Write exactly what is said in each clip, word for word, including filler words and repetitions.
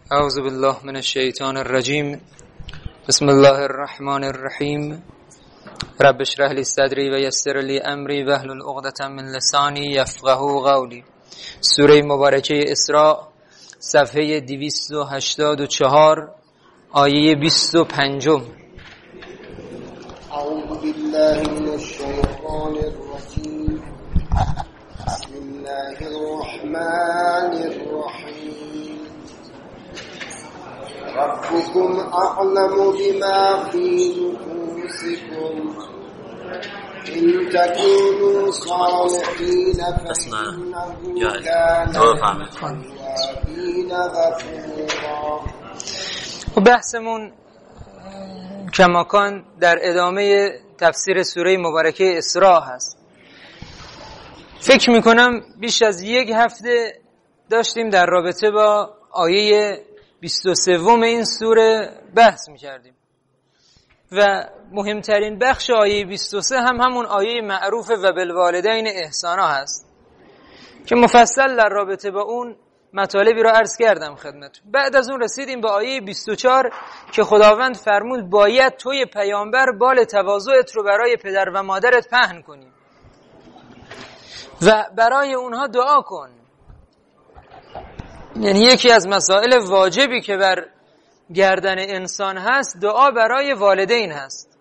اعوذ بالله من الشیطان الرجیم. بسم الله الرحمن الرحیم. رب اشرح لی صدری و یسر لی امری واحلل عقدة من لسانی یفقهوا قولی. سوره مبارکه اسراء، صفحه دویست و هشتاد و چهار، آیه بیست و پنج. اعوذ بالله من الشیطان الرجیم. بسم الله الرحمن الرحیم. ربكم أعلم بما في نفوسكم إن تكونوا صالحين فإنه كان للأوابين غفورا. و بحثمون کماکان در ادامه تفسیر سوره مبارکه اسراء هست. فکر میکنم بیش از یک هفته داشتیم در رابطه با آیه بیست و سوم این سوره بحث می‌کردیم و مهمترین بخش آیه بیست و سه هم همون آیه معروف و بالوالدین احسانا هست که مفصل در رابطه با اون مطالبی رو عرض کردم خدمتتون. بعد از اون رسیدیم به آیه بیست و چهار که خداوند فرمود باید توی پیامبر بال تواضعت رو برای پدر و مادرت پهن کنی و برای اونها دعا کن. یعنی یکی از مسائل واجبی که بر گردن انسان هست دعا برای والدین هست.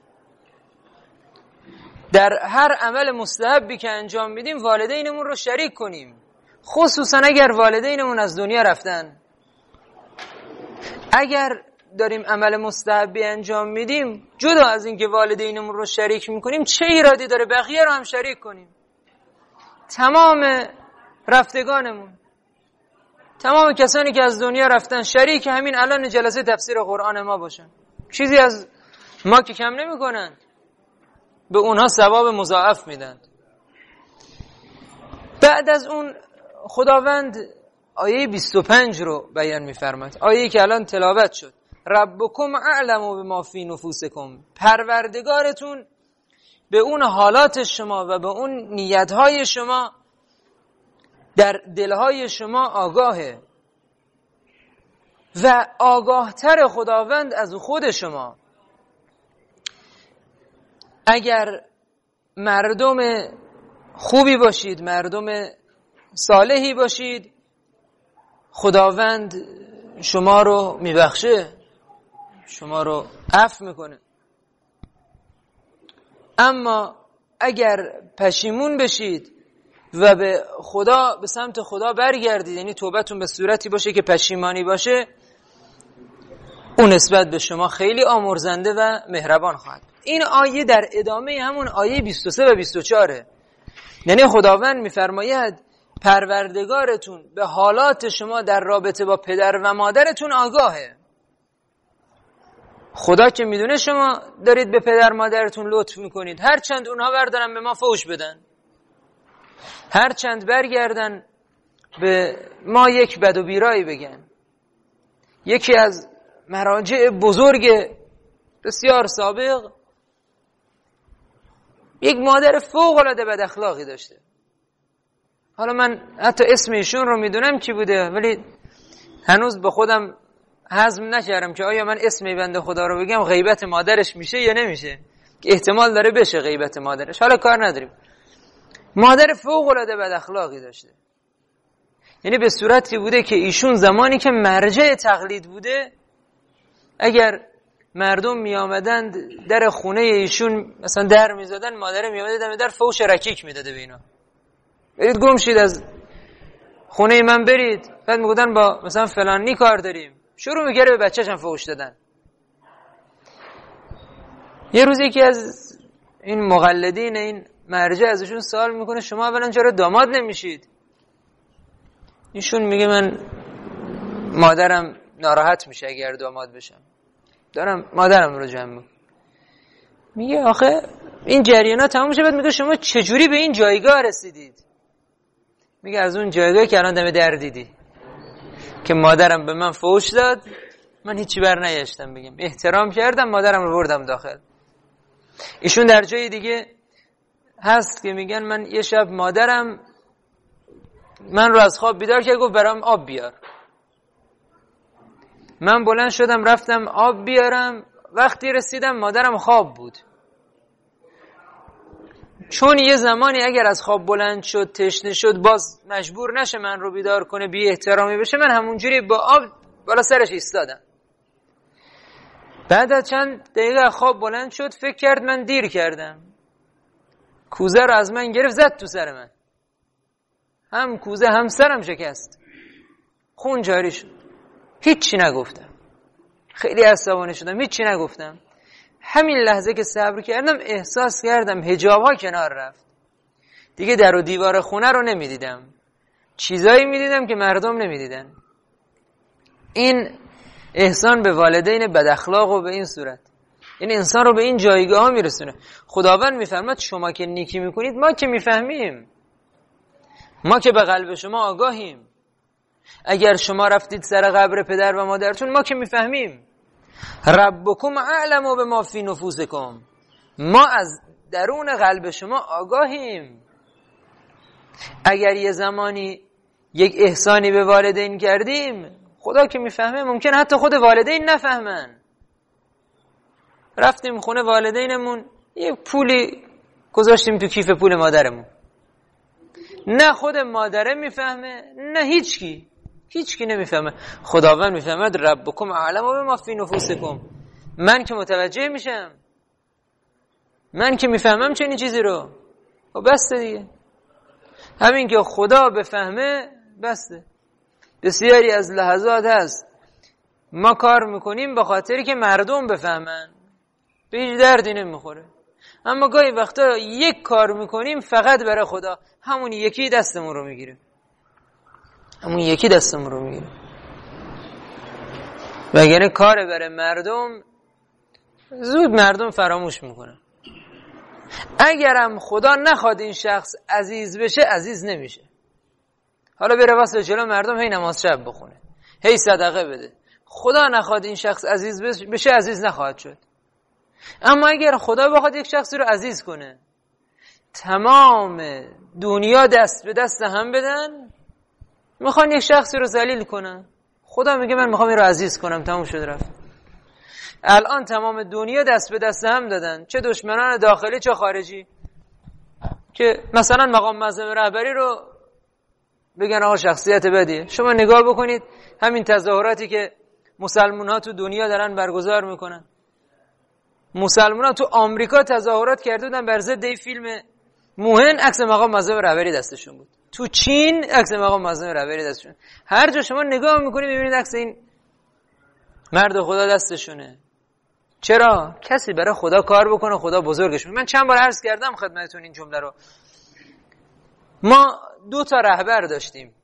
در هر عمل مستحبی که انجام میدیم والدینمون رو شریک کنیم، خصوصا اگر والدینمون از دنیا رفتن. اگر داریم عمل مستحبی انجام میدیم، جدا از اینکه والدینمون رو شریک میکنیم، چه ایرادی داره بقیه رو هم شریک کنیم؟ تمام رفتگانمون، تمام کسانی که از دنیا رفتن شریک همین الان جلسه تفسیر قرآن ما باشن. چیزی از ما که کم نمی کنند، به اونها ثواب مضاعف میدن. بعد از اون خداوند آیه بیست و پنج رو بیان میفرماد، آیه‌ای که الان تلاوت شد. ربکم اعلم بما فی نفوسکم، پروردگارتون به اون حالات شما و به اون نیتهای شما در دلهای شما آگاهه و آگاهتر خداوند از خود شما. اگر مردم خوبی باشید، مردم صالحی باشید، خداوند شما رو میبخشه، شما رو عفو میکنه. اما اگر پشیمون بشید و به خدا، به سمت خدا برگردید، یعنی توبتون به صورتی باشه که پشیمانی باشه، اون نسبت به شما خیلی آمرزنده و مهربان خواهد. این آیه در ادامه همون آیه بیست و سه و بیست و چهار، یعنی خداوند میفرماید پروردگارتون به حالات شما در رابطه با پدر و مادرتون آگاهه. خدا که میدونه شما دارید به پدر مادرتون لطف میکنید، هر چند اونها بردارن به ما فوش بدن، هر چند برگردن به ما یک بد و بیرایی بگن. یکی از مراجع بزرگ بسیار سابق یک مادر فوق العاده بد اخلاقی داشته. حالا من حتی اسم ایشون رو میدونم کی بوده، ولی هنوز به خودم هضم نکردم که آیا من اسم بنده خدا رو بگم غیبت مادرش میشه یا نمیشه، که احتمال داره بشه غیبت مادرش. حالا کار نداریم. مادر فوق العاده بد اخلاقی داشته، یعنی به صورتی بوده که ایشون زمانی که مرجع تقلید بوده، اگر مردم می آمدند در خونه ایشون مثلا در می زدن، مادر می آمده دم در فوش رکیک می داده به اینا، برید گم شید از خونه من برید. بعد می گفتن با مثلا فلانی کار داریم، شروع می کرده به بچه‌ش هم فوش دادن. یه روز یکی از این مقلدین این مرجع ازشون سوال میکنه شما اولا چرا داماد نمیشید؟ ایشون میگه من مادرم ناراحت میشه اگر داماد بشم، دارم مادرم رو جمع میکنم. میگه آخه این جریانا تموم میشه. بعد میگه شما چجوری به این جایگاه رسیدید؟ میگه از اون جایگاهی که الان دم در دیدی که مادرم به من فوش داد، من هیچی بر نیاشتم بگم، احترام کردم، مادرم رو بردم داخل. ایشون در جای دیگه هست که میگن من یه شب مادرم من رو از خواب بیدار کرد، گفت برام آب بیار. من بلند شدم رفتم آب بیارم، وقتی رسیدم مادرم خواب بود. چون یه زمانی اگر از خواب بلند شد تشنه شد باز مجبور نشه من رو بیدار کنه، بی احترامی بشه، من همونجوری با آب بالا سرش ایستادم. بعد از چند دقیقه خواب بلند شد، فکر کرد من دیر کردم، کوزه رو از من گرفت زد تو سر من، هم کوزه هم سرم شکست، خون جاری شد. هیچی نگفتم، خیلی عصبانی شدم، هیچی نگفتم. همین لحظه که صبر کردم احساس کردم حجاب‌ها کنار رفت، دیگه در و دیوار خونه رو نمیدیدم، چیزایی میدیدم که مردم نمیدیدن. این احسان به والدین بد اخلاق و به این صورت این انسان رو به این جایگاه ها میرسونه. خداوند میفرماد شما که نیکی میکنید ما که میفهمیم، ما که به قلب شما آگاهیم. اگر شما رفتید سر قبر پدر و مادرتون ما که میفهمیم. ربکم اعلم بما فی نفوسکم، ما از درون قلب شما آگاهیم. اگر یه زمانی یک احسانی به والدین کردیم خدا که میفهمه، ممکن حتی خود والدین نفهمن. رفتیم خونه والدینمون یه پولی گذاشتیم تو کیف پول مادرمون، نه خود مادره میفهمه نه هیچکی، هیچکی نمیفهمه. خداوند میفهمد ربکم اعلم بما فی نفوسکم، من که متوجه میشم، من که میفهمم چنین چیزی رو، و بسته دیگه. همین که خدا بفهمه بسته. بسیاری از لحظات هست ما کار میکنیم به خاطری که مردم بفهمن، به هیچ دردی نمیخوره. اما گاهی وقتا یک کار میکنیم فقط برای خدا، همون یکی دستمون رو میگیره، همون یکی دستمون رو میگیره. وگرنه کار برای مردم زود مردم فراموش میکنن. اگرم خدا نخواد این شخص عزیز بشه عزیز نمیشه. حالا بره واسه جلو مردم هی نماز شب بخونه، هی صدقه بده، خدا نخواد این شخص عزیز بشه عزیز نخواهد شد. اما اگر خدا بخواد یک شخصی رو عزیز کنه، تمام دنیا دست به دست هم بدن میخوان یک شخصی رو ذلیل کنن، خدا میگه من میخوام این رو عزیز کنم، تموم شد رفت. الان تمام دنیا دست به دست هم دادن، چه دشمنان داخلی چه خارجی، که مثلا مقام معظم رهبری رو بگن آقا شخصیت بدیه. شما نگاه بکنید همین تظاهراتی که مسلمان ها تو دنیا دارن برگزار میکنن. مسلمان ها تو آمریکا تظاهرات کرده بودن بر ضد این فیلم موهن، عکس مقام معظم رهبری دستشون بود. تو چین عکس مقام معظم رهبری دستشون. هر جا شما نگاه میکنید میبینید عکس این مرد خدا دستشونه. چرا؟ کسی برای خدا کار بکنه خدا بزرگش میکنه. من چند بار عرض کردم خدمتتون این جمله رو. ما دو تا رهبر داشتیم،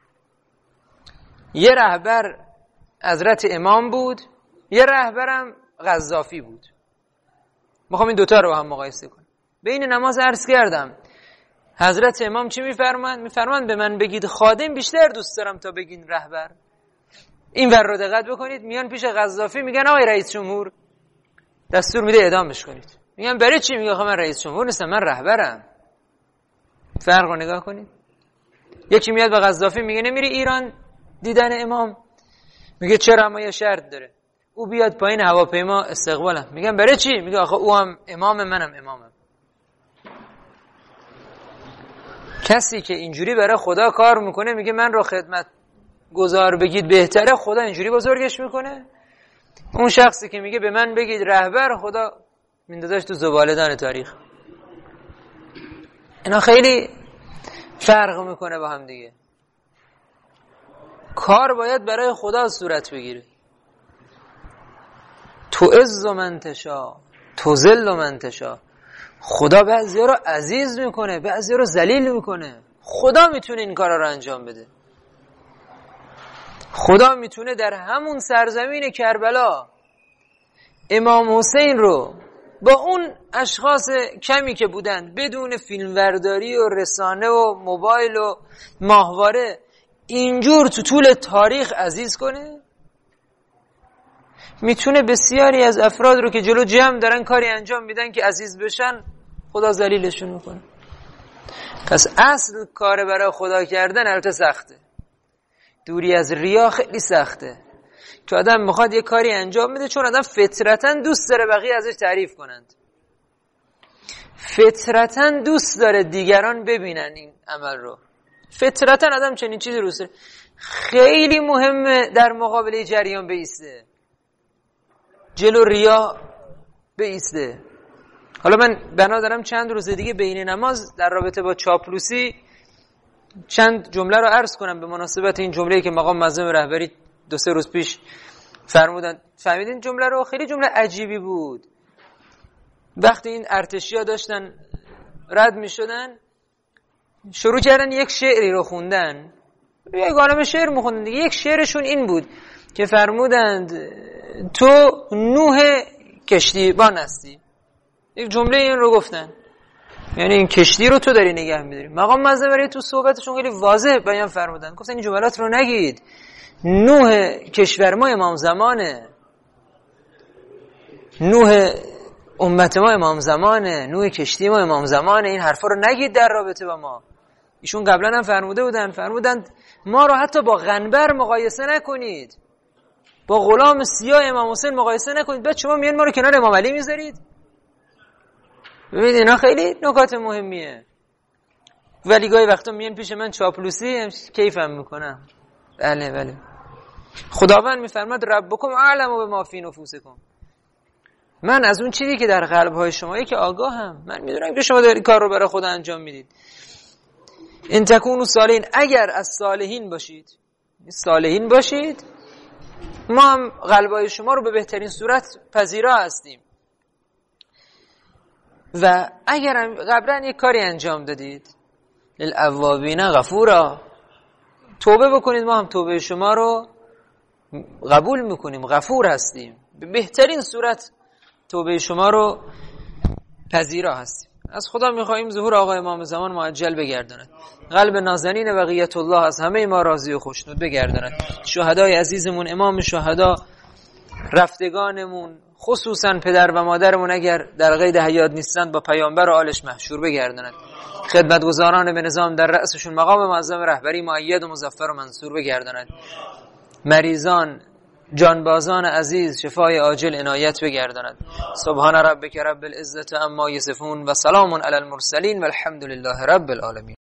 یه رهبر حضرت امام بود، یه رهبرم قذافی بود. میخوام این دوتا رو هم مقایسه کنم. بین نماز عرض کردم حضرت امام چی میفرمایند؟ میفرمایند به من بگید خادم بیشتر دوست دارم تا بگین رهبر. این ور رو دقت بکنید، میان پیش قذافی میگن آقای رئیس جمهور دستور میده اعدامش کنید. میگن برای چی؟ میگه آخه من رئیس جمهور نیستم، من رهبرم. فرق رو نگاه کنید. یکی میاد به قذافی میگه نمیری ایران دیدن امام؟ میگه چرا؟ اما یه شرط داره، او بیاد پایین هواپیما استقبالم. میگن برای چی؟ میگه آخه او هم امام منم امامم. کسی که اینجوری برای خدا کار میکنه میگه من رو خدمت گذار بگید بهتره، خدا اینجوری بزرگش میکنه. اون شخصی که میگه به من بگید رهبر، خدا میندازش تو زباله‌دان تاریخ. اینا خیلی فرق میکنه با هم دیگه. کار باید برای خدا صورت بگیره. تو عز من تشا تو ذل من تشا. خدا بعضیا رو عزیز میکنه، بعضیا رو ذلیل میکنه. خدا میتونه این کارا رو انجام بده. خدا میتونه در همون سرزمین کربلا امام حسین رو با اون اشخاص کمی که بودن، بدون فیلمبرداری و رسانه و موبایل و ماهواره، اینجور تو طول تاریخ عزیز کنه. میتونه بسیاری از افراد رو که جلو جمع دارن کاری انجام میدن که عزیز بشن، خدا ذلیلشون میکنه. پس اصل کار برای خدا کردن البته سخته، دوری از ریا خیلی سخته. که آدم میخواد یه کاری انجام بده، چون آدم فطرتاً دوست داره بقیه ازش تعریف کنند، فطرتاً دوست داره دیگران ببینن این عمل رو، فطرتاً آدم چنین چیزی رو داره. خیلی مهمه در مقابله جریان بایسته، جلو ریا بایسته. حالا من بنا دارم چند روز دیگه بین نماز در رابطه با چاپلوسی چند جمله رو عرض کنم به مناسبت این جمله‌ای که مقام معظم رهبری دو سه روز پیش فرمودن. فهمیدین جمله رو؟ خیلی جمله عجیبی بود. وقتی این ارتشی‌ها داشتن رد می‌شدن، شروع کردن یک شعری رو خوندن، یک عالمه شعر می‌خوندن دیگه. یک شعرشون این بود که فرمودند تو نوح کشتیبان هستی. یک جمله این رو گفتن، یعنی این کشتی رو تو داری نگه می‌داری. مقام معظم رهبری تو صحبتشون خیلی واضح بیان فرمودن، گفتن این جملات رو نگید، نوح کشور ما امام زمانه، نوح امت ما امام زمانه، نوح کشتی ما امام زمانه، این حرفا رو نگید در رابطه با ما. ایشون قبلا هم فرموده بودن، فرمودند ما رو حتی با غنبر مقایسه نکنید، با غلام سیاه امام حسین مقایسه نکنید، بعد شما میان ما رو کنار امام علی میذارید. ببینید اینا خیلی نکات مهمیه. ولی گاهی وقتا میان پیش من چاپلوسی کیفم میکنم. بله بله. خداوند میفرماد ربکم اعلم بما فی نفوسکم، من از اون چیزی که در قلب‌های شمایی که آگاهم، من میدونم که شما دارید کار رو برای خدا انجام میدید. ان تکونوا صالحین، اگر از صالحین باشید، صالحین باشید، ما هم قلب‌های شما رو به بهترین صورت پذیرا هستیم. و اگر قبلا یک کاری انجام دادید، للأوابین غفورا، توبه بکنید، ما هم توبه شما رو قبول میکنیم، غفور هستیم، به بهترین صورت توبه شما رو پذیرا هستیم. از خدا میخواهیم ظهور آقا امام زمان معجل بگرداند، قلب نازنین بقیت الله از همه ما راضی و خوشنود بگرداند. شهدای عزیزمون، امام شهدا، رفتگانمون، خصوصا پدر و مادرمون اگر در قید حیات نیستند، با پیامبر و آلش محشور بگرداند. خدمتگزاران به نظام در رأسشون مقام معظم رهبری مؤید و مظفر و منصور بگرداند. مریضان، جانبازان عزیز شفای عاجل عنایت بگرداند. سبحان ربک رب العزة عما یصفون و سلام علی المرسلین و الحمد لله رب العالمین.